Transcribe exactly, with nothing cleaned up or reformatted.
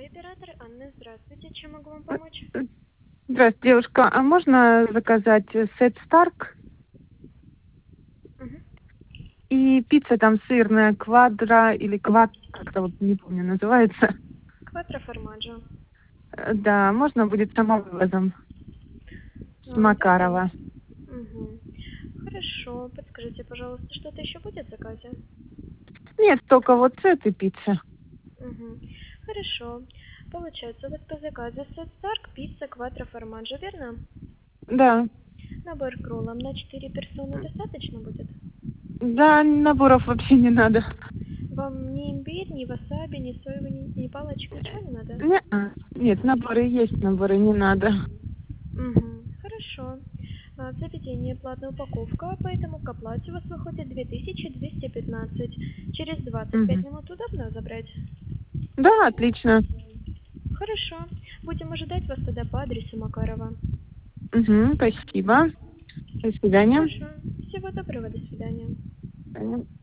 Мой оператор Анна, здравствуйте. Чем могу вам помочь? Здравствуйте, девушка. А можно заказать сет Старк Мгм. и пицца там сырная, квадро или квад, как-то вот не помню называется. Кватро формаджо. Э, Да, можно будет самовывозом с А, Макарова. верно. Мгм. Хорошо. Подскажите, пожалуйста, что-то еще будет в заказе? Нет, только вот сет и пицца. Мгм. Хорошо. Получается, у вас по заказу сет Старк, пицца, кватро формаджо, верно? Да. Набор к роллам на четыре персоны достаточно будет? Да, наборов вообще не надо. Вам ни имбирь, ни васаби, ни соевый, ни, ни палочки, ничего не надо? Не-а. Нет, наборы есть, наборы не надо. Мгм. Хорошо. А, В заведении платная упаковка, поэтому к оплате у вас выходит две тысячи двести пятнадцать. Через двадцать пять Мгм. минут удобно забрать? Да, отлично. Хорошо. Будем ожидать вас тогда по адресу Макарова. Угу, спасибо. До свидания. Хорошо. Всего доброго. До свидания. До свидания.